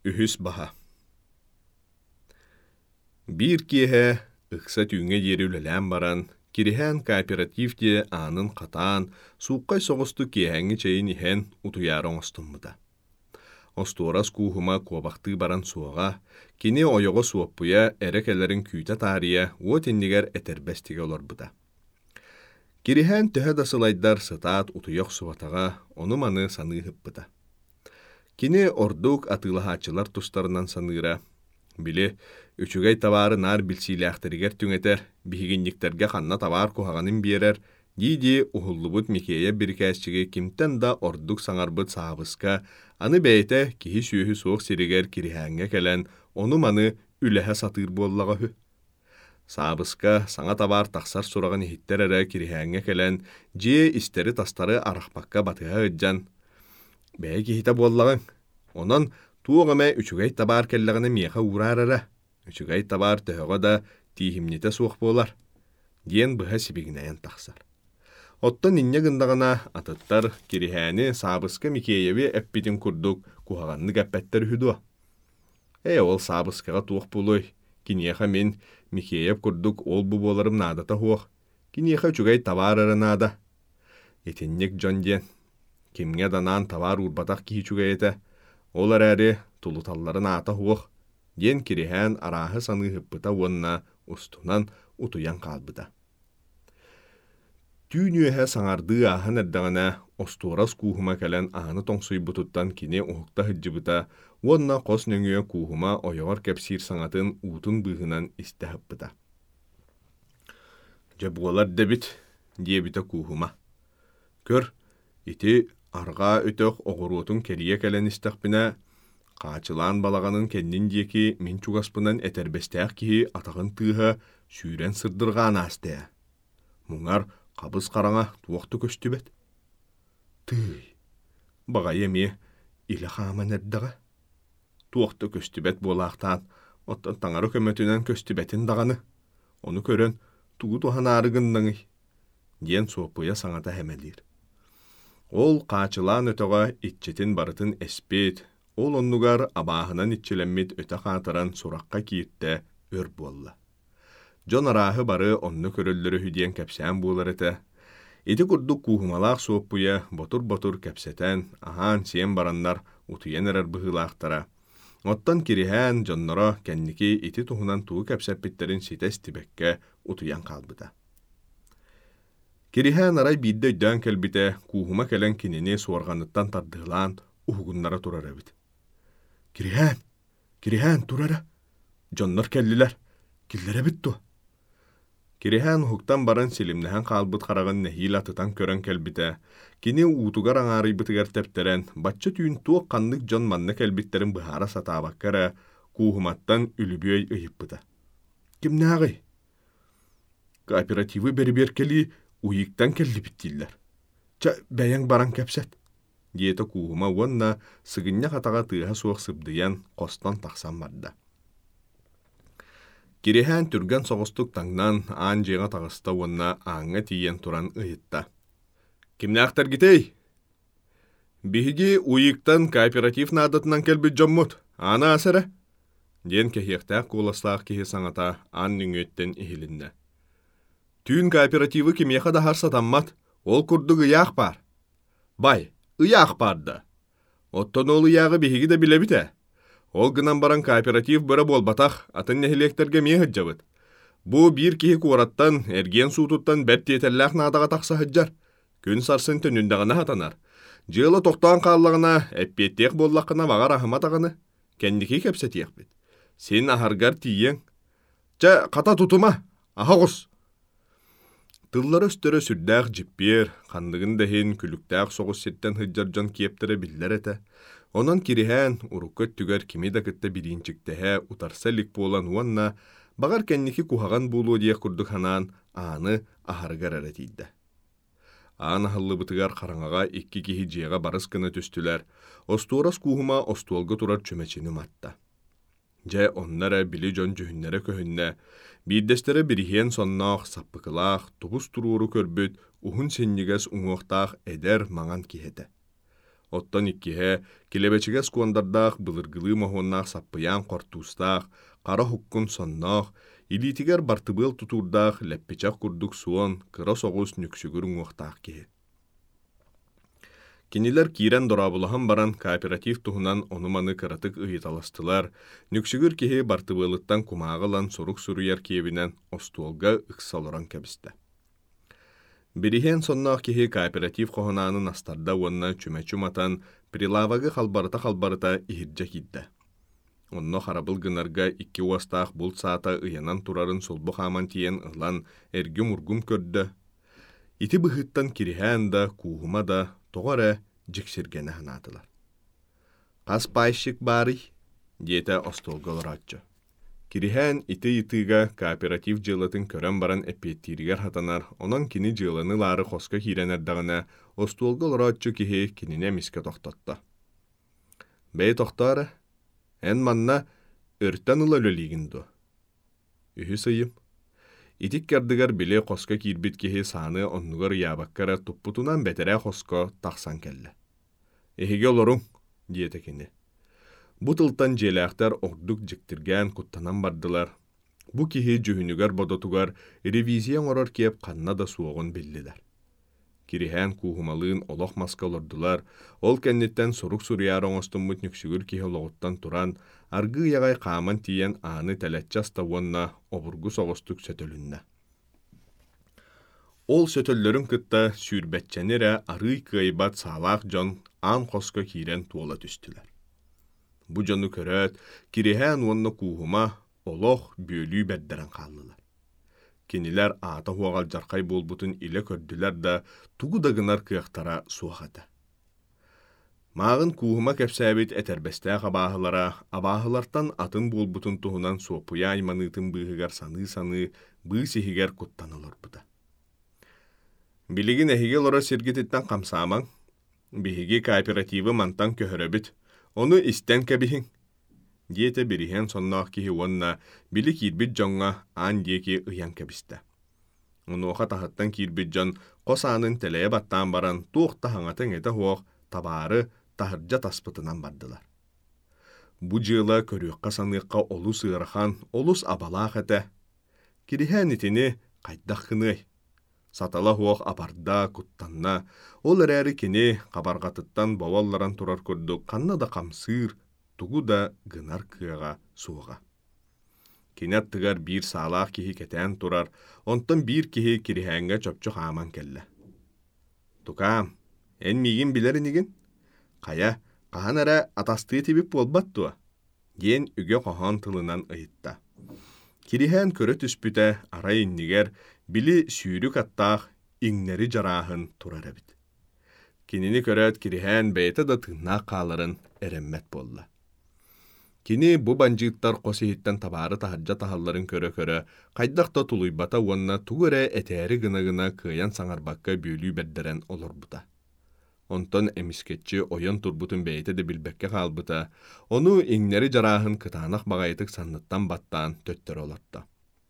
Ühüs baha. Bir kihe ıksa tüğüne yeri ülelän baran, kirihän kooperativde anın qatağın, suuqqay soğustu kihäňi çeyin ihen utuyar oňostunmuda. Ostoras kuhuma kuobaqtı baran suağa, kini oyogo suoppuya erekelerin küýte tariya uo tinniger eterbestige olorbuda. Kirihän töhä dasılaydar sıtaat utuyoq suvatağa, onu manı sanıı hıppıda. Kini orduk atılahaçılar tustarынан sanııra, bili, üçügey tavarı nar bilsiylääxteriger tüňeter, bihiginnikterge qanna tavar kuhaganin biyerer, didi uhullubut Mikeýe birkäsçigi kimten da orduk saňarbıt saabıska, anı beyte kihi süýühü soğuk siriger kirihäňe kelen, onu manı ülehe satır bollaga hü. Saabıska saňa tavar taksar suragan ihitter ere kirihäňe kelen, jie isteri tastары araqpakka batıha ıdjan. Bey kihite bollagın, onan tuğame üçügey tabar kellegine miyeha uğrar ere. Üçügey tabar töhöge da tihimnite soğuk bolar. Diyen bıha sibigineyen taksar. Ottan inne gındagana atıttar kirihäni saabıska Mikeýewi eppitin kurduk kuhaganny gäppätter hüdü. Ol saabıskaga tuğuk buluy. Kiniyeha min Mikeýew kurduk ol bu bolarım nadata huoq. Kiniyeha üçügey tabar ere nada. Etinnik John diyen. Kimge danan tavar urbatak kihi çügeyete, olar äri tulutalların ata huoq, diyen kirihän arahy sanıı hıppıta wonna ustunan utuyan kalbıda. Tüýnühe saňardığı ahın eddagana ostoras kuhuma kelen ahını toňsuýbututtan kini uhukta hıjjıbıta, wonna qos nöňüe kuhuma oyogor kepsir saňatyn utun bıhınan iste hıppıta. Jebuolar debit, diýebite kuhuma. Kör, iti arga ötök oğurutun keriye kelen istekbine, qaçılan balaganın kendin dieki min çugaspınan eterbesteğ kihi atağın tığha sүйren sırdırgan astaya. Muňar qabız qaraňa tuwaqty köstübet. Tıy, baga yemi ile xaman eddaga. Tuwaqty köstübet bolaqtan, ottan taňary kömetünen köstübetin dagany. Onu kören, tuğu tuhan arıgındaňy. Diyen sopuya saňata hemelir. Ol qaçılan ötöge itçetin barıtın espit, ol onnugar abahynan itçilemmit öte qataran suraqqa kiitte ör bolla. Jon arahy bары onnu köröllörü hüdiyen kepsän bular ete. Eti kurduk kuhumalaq sopuya botur kepseten, ahan sien baranlar utuyen erer bıhılaqtara. Ottan kirihän jonnora kenniki eti tuhunan tuğu kepseppitlerin sites tibekke utuyan kalbıda. Kirihän aray bidde ödön kelbite kuhuma kelen kinini suarganıttan tardıhlan uhugunlara turar ebit. Kirihän turara. Jonnor kelliler. Killere bittu. Kirihän uhuktan baran silimlehen kalbıt qaragan nehil atıtan kören kelbite, kini utugar aňary bitiger tepteren, batça tüýün tuğ qanlyk jon manna kelbitlerin bıhara satabakkara, kuhumattan ülübüey ıyıppıda. Kimnägi? Kooperativi berber keli uyiktan kelli bitdiller. Bäýeň baran kepset. Diýete kuhuma wonna sygynya qataga tığha soğuk sypdyyan qostan taqsan barda. Kirihän türgen soğustuk taňdan anjyga tagısta wonna aňa tiýen turan ıyıtta. Kimnäkter gitey? Bihigi uyiktan kooperativ nadatынан kelbit jommut. Ana asere? Diyen kehiýektä kulaslaq kihi saňata an nüňetten ihilinde. Tüün kooperativi kimyeha da harsa tammat, ol kurduk ıyaq bar. Bay, ıyaq barda. Otton ol ıyağı bihigi de bilebite. Ol gınan baran kooperativ böre bol bataq, atın nehilekterge miye hıcjabıt. Bu bir kihi kurattan, ergen suututtan bert yeterlaq nadaga taqsa hıcjar. Gün sarsın tönündagına hatanar. Jyla toqtan qallagına, eppettek bollaqına bagar ahıma tağını. Kendiki kepsetiyek bit. Sen ahargar tiyen. Qata tutuma, ahaqus. Tıllar östörö sürdäq jippier, qandygyn dehin külüktäq soğus setten hıjjarjan kieptere biller ete. Onan kirihän urukkot tüger kimi da kıtta birinçiktehe utarsallik bolan wonna, bagar kenniki kuhagan bulu diye kurduk hanan, anı ahargar eretiydi. An ahıllı bıtıgar qaraňaga ikki kihi jiga barys gına tüstüler, osturas kuhuma ostuolga turar çömeçini matta. Je onlara bili jon jühünnere köhünne, biddestere birihien sonnaq, sappıkılaq, tubus tururu körbüt, uhun senniges uňuqtaq eder maňan kihete. Оттон иккиһэ килебечигес куондардаах былыргылыы моһуоннаах саппыяан кортуустаах, кара хуккун сонноох, илиитигер бартыбыл тутуурдаах лэппичах курдук суон кыра соҕус нүксүгүр уҥуохтаах киһи. Кинилер киирэн дорабулаһан баран кооператив туһунан онуманы кыратык ыйыталастылар, нүксүгүр киһи бартыбылыттан кумааҕылан сорук суруйар киэбинэн остуолга ыксалоран кэбистэ. Бириһэн сонноох киһи кооператив хоһунаанын астарда уонна чүмэ-чүматан прилавагы халбарыта иһирдьэ киирдэ. Онно харабыл гынарга икки уастаах булт саата ыйанан турарын сулбу хааман тиен ылан эргүм-ургум көрдө. Ити быһыттан кириһэн да, кууһума да тоҕо дьиксиргэне ханаатылар. «Хас пайщик баарый?» диэтэ остуолголорааччы. Кириһэн ити-итыыга кооператив дьыалатын көрөн баран эппиэттииригэр хатанар, онон кини дьыаланы лаары хоско киирэнэрдэҕинэ остуолголорааччы киһи кинине миске тохтотто. «Бэй тохтоора, эн манна өртөн ыла өлөлиигин ду. Үһү сыйым. Итик кэрдыгар биле хоско киирбит киһи сааны оннугар яабаккара туппутунан бэтерэ хоско тахсан келле. Эһиге олоруң» диэтэ кини. Бу тылтан желээхтер ордук дьиктиргээн куттанан бардылар. Бу киһи жүһүнүгар бодотугар ревизияң орор киэп ханна да суоҕун биллилэр. Кириһэн кууһумалыын олох маска олордулар, ол кэнниттэн сорук суруяар оҥостуммут нүксүгүр киһи олоҕуттан туран, аргыы ягай хааман тиийэн ааны тэлэччас тавуонна обургу соҕустук сөтөлүннэ. Ол сөтөллөрүн кытта сүүрбэтчэнэрэ арый кыайбат саалаах дьон аан хоско киирэн туола түстүлэр. Бу дьону көрөөт, кириһэн уонна кууһума олох бүөлүү бэрдэрэн хааллылар. Кинилер аата хуаҕал жархай буолбутун илэ көрдүлэр да тугу дагынар кыахтара суахата. Маагын кууһума кэпсээбит этэрбэстээх абааһылартан атын буолбутун туһунан суопуя айманыытын быыһыгар саны быы сиһигэр куттан олорбута. Билигин эһиге лора сиргититтэн хамсаамаң, биһиги кооперативы мантан көһөрөбүт, ону истэн кэбиһиң. Диэте бириһэн сонноох киһи уонна били киирбит дьоҥҥа аан диэки ыйан кэбистэ. Онуоха таһыттан киирбит дьон хосаанын тэлэйэ баттаан баран туохта хаҥатын эте хуох табаары таһырдьа таспытынан бардылар. Бу дьыала көрүөхха саныахха олус ыарахан, олус абалаах этэ. Кириһэн итини хайдаххыный. Сатала хуох апарда, куттанна, ол эрээри кини хабаргатыттан бовалларан турар көрдүк, канна да хамсыыр, тугу да гынар кыага суоға. Кинят тыгар бир саалаах киһи кэтээн турар, онтон бир киһи кириһэҥҥэ чопчу хааман келле. «Тукаам, эн миигин билэринигин? Хая, хаһан эрэ атастыы тибип буолбат туа?» диэн үгэ хоһоон тылынан ыйытта. Кириһэн көрө түспүтэ арай иннигер били сүүрүк аттаах иҥнери жарааһын турар эбит. Кинини көрөөт кириһэн бэйэтэ да тыыннаах хааларын эрэммэт буолла. Кини бу банжыыттар қосиһиттэн табаары таһырдьа таһалларын көрө-көрө, хайдахта тулуйбата уонна тугурэ этээри гына-гына кыайан саҥарбакка бүөлүү бэрдэрэн олорбута. Онтон эмискетчи ойон турбутун бэйэтэ да билбэкке хаалбыта, ону иҥнери жарааһын кытаанах баҕайытык санныттан баттаан төттөр олорто.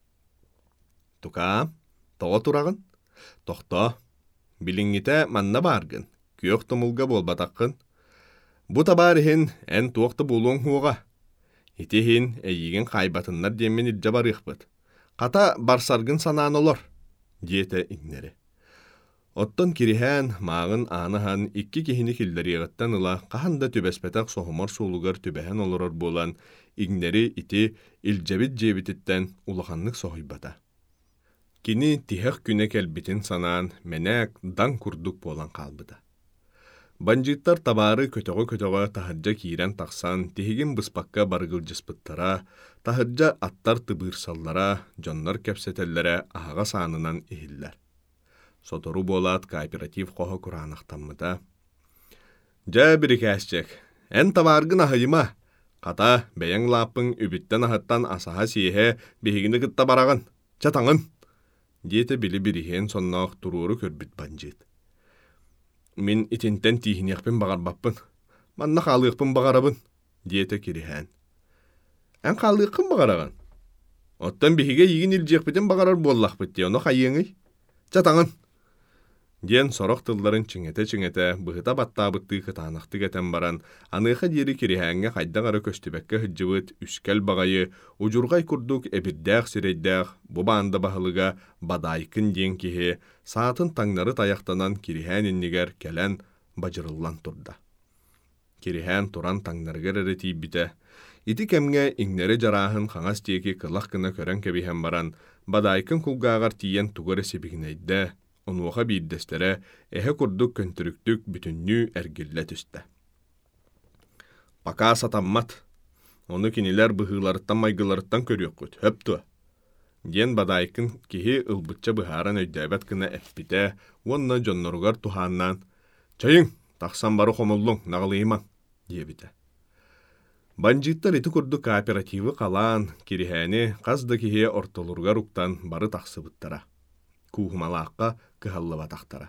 «Тукаам, тоҕо турагын? Тохто, билиҥҥите манна бааргын, күөх тумулга буолбатаххын. Бу табаар иһин эн туохта буолуоҥ хуоҕа. Итиһин эйигин хайбатыннар диэммин илдьэ барыахпыт. Хата барсаргын санаан олор», диэтэ иҥнери. Оттон кириһэн маагын аанаһан икки киһини киллэриэҕиттэн ыла хаһан да түбэспэтэх соһумор суулугар түбэһэн олорор буолан иҥнери ити илдьэбит дьиэбититтэн улаханнык соһуйбата. Кини тиһэх күнэ кэлбитин санаан мэнээк дан курдук буолан хаалбыта. Банжыттар табаары көтөҕө таһырдьа киирэн тахсан тиһигин быспакка барыгылдьыспыттара, таһырдьа аттар тыбыырсаллара, дьоннор кэпсэтэллэрэ аһаҕа саанынан иһиллэр. Сотору буолаат кооператив хоһо кураанахтаммыта. «Дьэ бирикээсчек, эн табааргын аһыйыма, хата бэйэҥ лааппыҥ үбүттэн аһыттан асаһа сиэһэ биһигини кытта бараҕын, чатаҥын» диэтэ били бириһиэн сонноох турууру көрбүт банжыыт. «Мин итинтэн тииһиниэхпин баҕарбаппын, манна хаалыахпын баҕарабын» диэтэ кириһэн. «Эн хаалыахпын баҕараҕын? Оттон биһиге иигин илдьиэхпитин баҕарар буоллахпыт дии, ону хайыаҥый, чатаҥын» Диэн сорох тылларын чиңете быһыта баттаабытты кытаанахтык этен баран, аныыха диэри кириһээҥҥэ хайдағары көстүбэккэ хыджыбыт үскэл бағайы, ужургай курдук эбирдээх сирэйдээх, бу баанда баһылыга бадайкын диэн киһи, саатын таңнары таяқтанан кириһээн иннигэр кэлэн бажырыллан турда. Кириһээн туран таңнарыгар эрэ тииббитэ. Ити кэмҥэ иҥнери жарааһын хаҥас диэки кылах кына көрөн кэбиһэн баран, бадайкын кулгаагар тиийэн тугары сибигинэйдэ. Онуоха биирдэстере эһэ курдук көнтүрүктүк бүтүннүү эргиллэ түстэ. Пакаа сатаммат. Ону кинилэр быһыыларыттан майгыларыттан көрүөккүт, höптү. Диэн бадайкын киһи ылбытча быһааран өйдөөбөт кына эппитэ, уонна дьонноругар тухааннаан, «Чайың, тахсан бары хомуллуң, нагалыймаң» диэбитэ. Банжиттар ити курдук кооперативы калаан, кириһээни хас да киһи ортолургар уктан бары тахсыбыттара. Куухумалааққа кыһаллыба тахтара.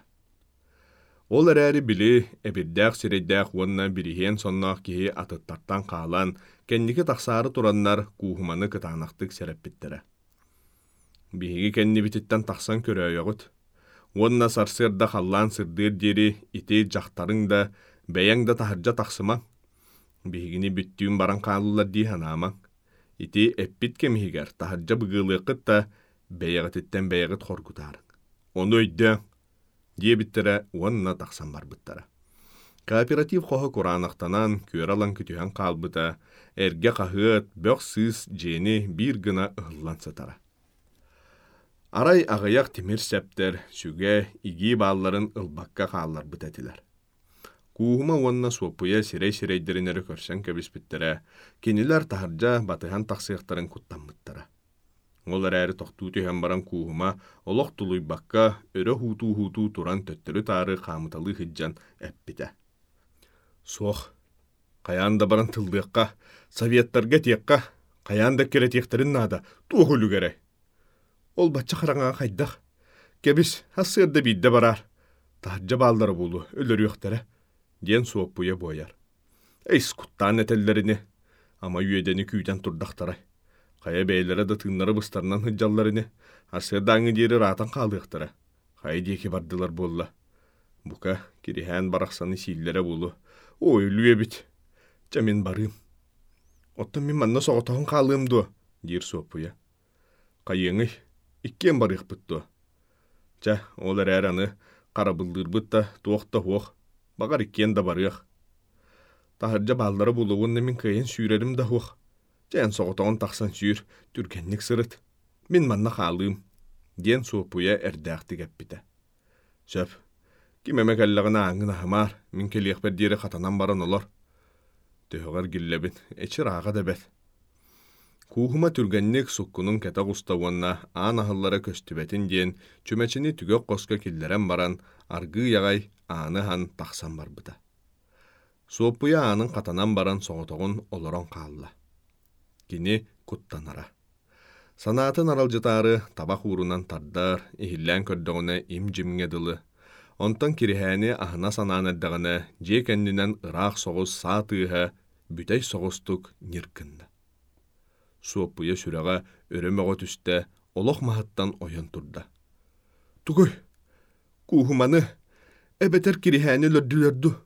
Ол эрээри били эбирдээх сирэйдээх уонна бириһиэн сонноох киһи атыттартан хаалан, кэнники тахсаары тураннар куухуманы кытаанахтык сэрэппиттерэ. Биһиги кэнни бититтэн тахсан көрөөйөҕүт. Уонна сарсыарда халлаан сырдыыр диэри ити дьахтарың да, бэйэң да таһырдьа тахсымаң. Биһигини бүттүүн баран хаалылар дии ханаамаң. Ити эппит кемиһигэр таһырдьа быгыылыаккыт да, бэйэҕититтэн бэйэҕит хоргутаарың. Ону өйдөң, диэбиттерэ уонна тахсан барбыттара. Кооператив хоһо кураанахтанан күөралан күтүһэн хаалбыта, эргэ хаһыат бөх сыыс дьиэни биир гына ыһыллан сатара. Арай аҕыйах тимир сэптер, сүгэ, игии баалларын ылбакка хаалларбыт этилэр. Кууһума уонна суопуйа сирэй-сирэйдэринэри көрсөн кэбиспиттерэ, кинилэр таһырдьа батыһан тахсыахтарын куттаммыттара. Ол эрээри тохтуу түһэн баран кууһума олох тулуйбакка өрө хуутуу туран төттөрү таары хаамыталы хыджан эппите. Суох, каяанда баран тылдыакка, советтарга тиекка, каяанда керетиектерин наада туох үлүгэрэ. Ол бачча хараҥаа хайдах. Кебис хассыарда биидде бараар. Таһырдьа бааллары булу, өлөрүөхтэрэ, диэн суоппуйа буояр. Эйс куттаан этеллерини, ама үйедени күүтэн турдахтарай. Хая бәйлері да тыыннары быстарынан хыджалларыны, арсырдаңы дері ратан қалдықтары. Хая дейкі бардылар болла. Бука кириһään барақсаны сииллері болу. Ой, үлуе бит. Жамин барым. Оттан мен манна соғытағын қалым ду, дейір суопуя. Қайыңы, иккен барық бұтту. Жа, олар әраны қарабылдыр бұтта туақта хуақ. Бағар иккен да барық. Тахыржа балдары болуғынны мен кайын сүйрерім да хуақ. Жайын соғытағын тақсан сүйір, түргеннік сырыт. Мен манна қалым. Ден суопуя әрдәқті кәппіті. Сөп, кемемек әллағына аңын ахымар, мен келеқ бердері қатанан баран олар. Төхіғар гілләбін, әчір аға да бәт. Куухума түргеннік сұққының кәтақ ұстауанна аң ахыллары көстібәтін ден, чөмәчіні түгек қосқа келдерен баран, арғы яғай аны хан тақсан бар бұда. Суопуя анын қатанан баран соғытағын оларан қалла. Кини куттанара. Санатын аралжытары табақ урунан тардар, ихиллән көрдіғіне им жимге дылы. Онтан кириһääни ахына санаан эрдэҕинэ, дьиэ кэннинэн ыраах соҕус саатыыһа, бүтэй соҕустук ниркынна. Суоппуя сүрэҕэ өрөмөҕө түстэ, олох маһаттан ойон турда. Тугуй, куухуманы, эбетер кириһääни лөрдүлөрдү.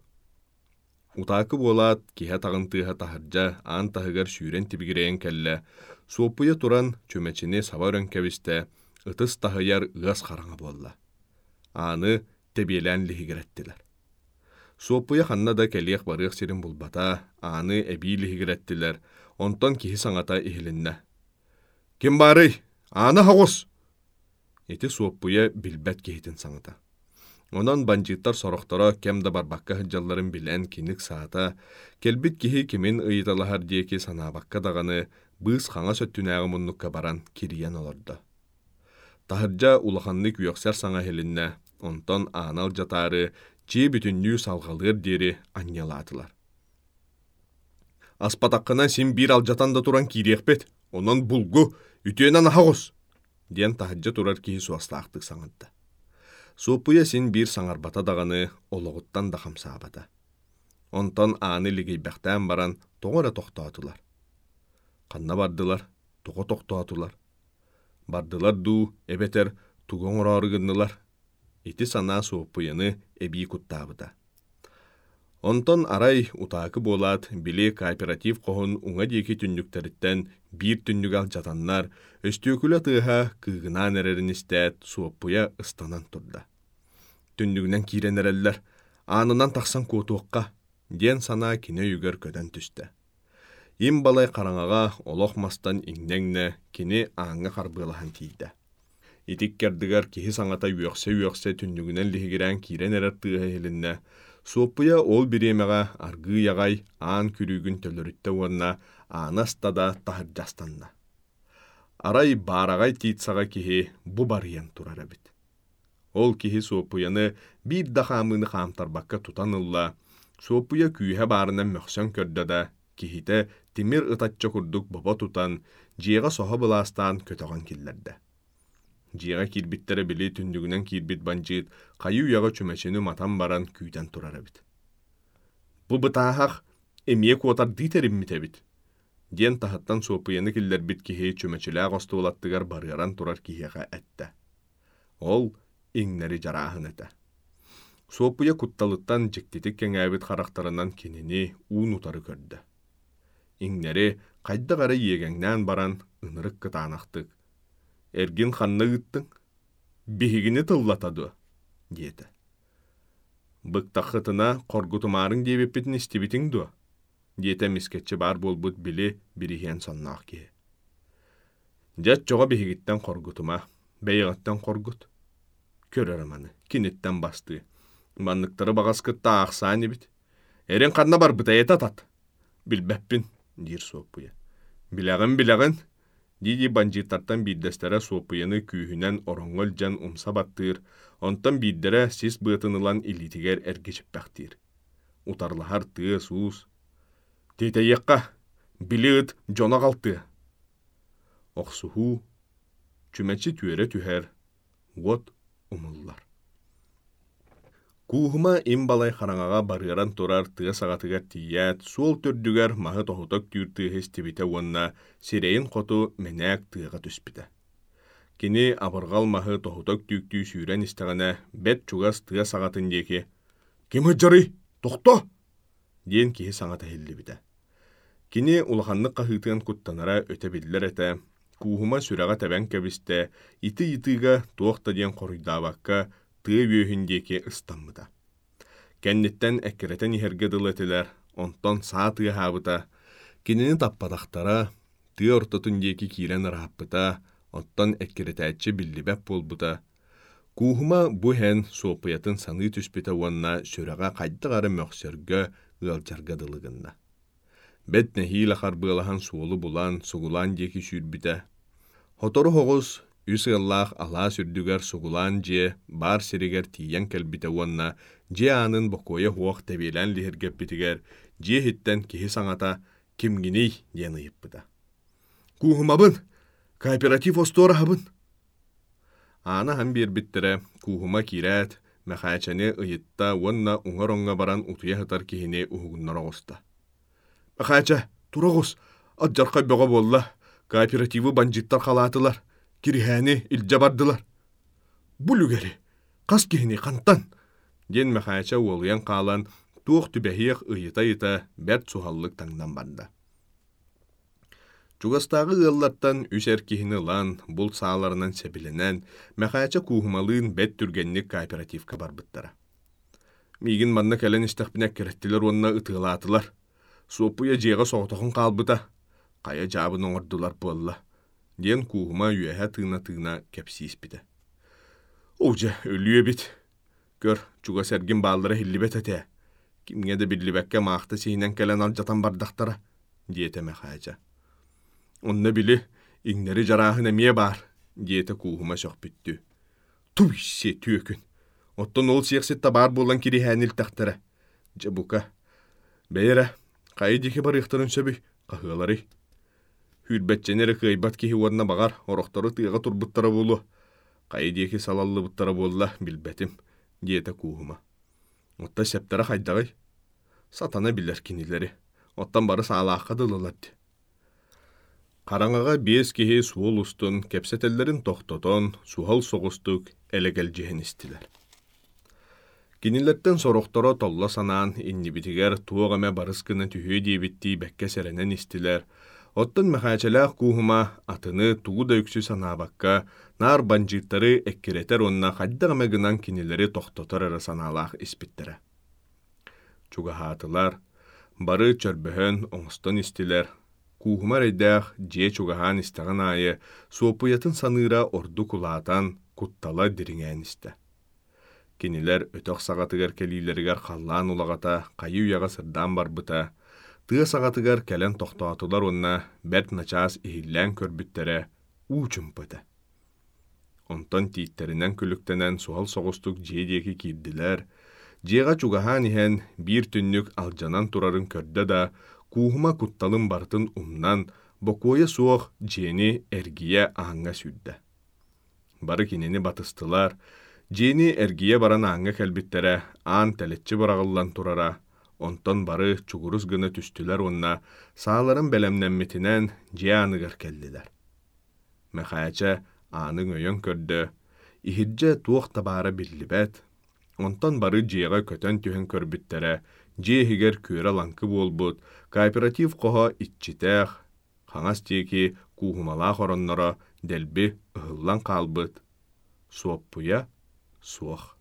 Утаакы буолаат киһэ тағынтыыһа таһырдьа аан таһыгар сүүрэн тибигирэйэн кэллэ, суоппуя туран чөмэчини саба өрөн кэбистэ, ытыс таһыяр ыас хараҥа буолла. Ааны тебиэлэн лиһигирэттилэр. Суоппуя ханна да кэлиэх барыах сирин булбата, ааны эбии лиһигирэттилэр, онтон киһи саҥата иһилиннэ. Ким барый? Ааны хаҕус! Ити суоппуя билбэт киһитин саҥата. Онон банжиттар сорохторо кем да барбакка хыджалларын билэн киник саата, келбит киһи кимин ыйыталаһар диэки санаабакка даганы быыс хаҥа сөттүнээҕи муннукка баран кириен олордо. Таһырдьа улаханны күйөксэр саҥа хилиннэ, онтон аанал жатаары чии бүтүннүү салгалыыр диэри анньалаатылар. Аспатаккына син бир алжатан да туран кириэхпет, онон булгу, үтүөнан ахагус, диэн таһырдьа турар киһи суастаахтык саҥатта. Суоппуя син бир саңарбата даганы ологуттан да хамсаабата. Онтон ааны лигейбэхтään баран тоҕора тохтоотулар. Ханна бардылар, тоҕо тохтоотулар. Бардылар дуу, эбетер тугоҥ орорыгыннылар. ити сана суоппуяны эбии куттаабыта. Онтон арай утаакы болат били кооператив қоғын уңа дейки түннүктәріттен бир түннүгал жатаннар өстүүкүлі тыыха кыгынан эрерин истәät суоппуя ыстанан турда. Түннүгінен кирен эреллер, анынан тақсан куотуаққа, ден сана кине үгөр көдөн түсті. Им балай қараңаға олох мастан иңнеңне кини аңы қарбылахан тиийді. Итик кердігер кихи саңата үөксе түннүгінен лихигирен кирен эрер тыыха хилинне, суоппуя ол биремеға аргы яғай аан күрүгүн төлөрүттө уонна аанастада тахыр жастанна. Арай баарагай тиитсаға кихи бу барыян турара бит. Ол кихи суоппуяны бир дахамыны хаамтарбакка тутан ылла, суоппуя күйе баарынан мөхсөн көрдөда кихите тимир ытатча курдук боба тутан, жиэға соха быластан көтөгөн киллерде. Жиэға кирбиттере били түндүгүнен кирбит банжыт, кайы уяға чүмәчені матан баран күйден турара бит. Бу бытаахақ эмие куотар дитериммите бит. Ден тахаттан суоппуяны киллер бит кихи чүмәчелі ағостуулаттыгар барыаран турар кихеға әтті. Ол иңнери жараахын эте. Суоппуя кутталыттан жектетик кеңәбит характарынан кенени уун утары көрді. Иңнери кайда гара иегеңнән баран ынырык кытаанақтык. Эргин ханна ыттың, бихигини тыллатаду, диеті. Быктақытына коргутумарың дейбеппетін истибитің ду, диеті мискетчі бар болбут били бірихен соннақ ке. Жат жоға бихигиттен коргутума, бейгаттан коргут. Көрер аманы, кинеттен басты. Манныктары бағас кытта ақсаны бит. Эрен қанна бар бытайет атат. Билбәппін, дир суоппуя. Билағын, диди банжитартан биддестері суоппуяны күйінен ороңғыл жан умса баттыр, онтан биддері сис бұтынылан илитигер әргечіп бәқтір. Утарлахар тыы суус. Тейте еққа, биліғыт жона қалты. Оқсуху, чүмәчі түйері түхер, от умыллар. Куухума им балай хараңаға барыаран турар тыа сағатыгар тият, суол түрдүгер мағы тоғыток түйірті стебите уонна сирейін қоту менәк тыаға түспіті. Кини абырғал мағы тоғыток түйікті сүйрен істіғана бәт чугас тыа сағатын деке «Кем ыджары? Тоқто!» ден кихи саңата хелли біті. Кини улаханны қағытыған күттанара өте білдер әті, куухума сүраға тәбән кәбісті, ити-итыға туақта ден қорыйдабаққа тыа үйөһүндеке ыстаммыта. Кәннеттен әккеретен ихерге дылетілер, онтон саа тыа хабыта, кенені таппадақтара, тыа ортотундеке кирен рахаппыта, онтон әккеретәтчі биллибәп болбыта. Куухума бу хэн суопуятын саны түспіті уанна сүраға қайдығары мөксөргө ылжарга дылыгынна. Бәт нәхил ақарбылахан суолу булан, сугулан деки сүйрбіті. Хотору хоғыз, Үсіллах ала сүрдүгер сугулан же бар сиригер тиян кәлбіте уанна же анын бокоя хуақ тәбелән лихергеп бітігер же хиттен кихи саңата кимгиней ден ыйыппыда. Куухумабын, кооператив остора хабын. Ана хам бир биттіре куухума кирәт, мәхәчәне ыйытта уанна уңар-оңға баран утуя хытар кихине уһугуннар оғыста. Мәхәчә, турағыз, аджарқа бөға болла, кооперативы банжиттар қалатылар. Кирихәне илжа бардылар. Бүлүгері, қас кихіне қантан. Ден мәхәчә олыян қалан, туық түбәхиек ыйыта-йыта бәрт сухаллык таңдан банда. Чугастағы ыллаттан үсер кихіне лан, бұл сааларынан сәбіленен, мәхәчә куғымалыын бәт түргеннік кооперативка барбыттара. Мигин манна кәлен істәқпінәк кереттілер онына ытылатылар. Суоппуя жеға соғытықын қалбыта. Қая жабын оңырдылар болла. Ден куғыма үйәһә тыына кәпсиіс біді. Оужа, өліе бит. Көр, чуға сәргін балдыра хиллибет әте. Кимге де биллибәкке мақты сейінен кәлен ал жатан бардақтара, диеті мәхәжа. Онна білі, иңнері жарағын әмие бар, диеті куғыма соқ бүтті. Туйсе түйекін. Оттон ол сияқсетті бар болан кері хәнел тақтара. Жабука. Бәйірі, қайы деке бар иқтарын сөбі, қағылары. Хүрбәтченері қайбат кехи орна бағар, орықтары тыға турбуттара болу. Қайы деке салаллы бұттара болла, білбәтім, диеті куғыма. Отта сәптара қайдағай. Сатана білер кенелері. Оттан бары саалаққа дылылады. Қараңаға 5 кехи суол устун, кепсетелерін тоқтотон, суғал соғыстық әлегел жеген істілер. Кинилерден сорохторо толла санаан иннибитигер туоғаме барыскыны түхүй дейбитти бәкке сәренен истилер. Оттон мәхәчеләк куһума атыны тугу да үксү санаабакка нар банжиттары эккеретер онна хаддағаме гынан кинилери тохтотор ары санаалаах испиттере. Чугаһаатылар бары чөрбөһөн оңостон истилер. Куһума рейдәх же чугаһаан истәгән айы суопуятын саныыра орду кулаатан куттала дириңән исте. Кинилер өтөк сағатыгар келилергер қаллаан улагата қайы уяға сырдан барбыта, тыа сағатыгар кәлен тоқтоатылар онна бәрт начаас ихиллән көрбүттере уучумпыты. Онтон тииттеринен күліктенен суал соғыстук жедеки кирдилер, жеға чугаһаан ихен бир түннүк алжанан турарын көрді да, куһума кутталын бартын умнан, бокуя суох жени эргие аңга сүрді. Бары кинени батыстылар, жени эргие баран аңга кәлбиттере аан тәлетчі барағылан турара, онтон бары чугурус гыны түстүлер онна сааларын бәлемнәмметинен же аныгар кәлдилер. Мәхәчә аның өйөн көрді, ихирже туох табары биллибет, онтон бары жеға көтөн түхен көрбүттере, же хигер күрі ланкы болбут, кооператив қоға итчитәқ, хаңас теки куһумала хороннора дәлби ыһыллан қалбыт, суоппуя суох.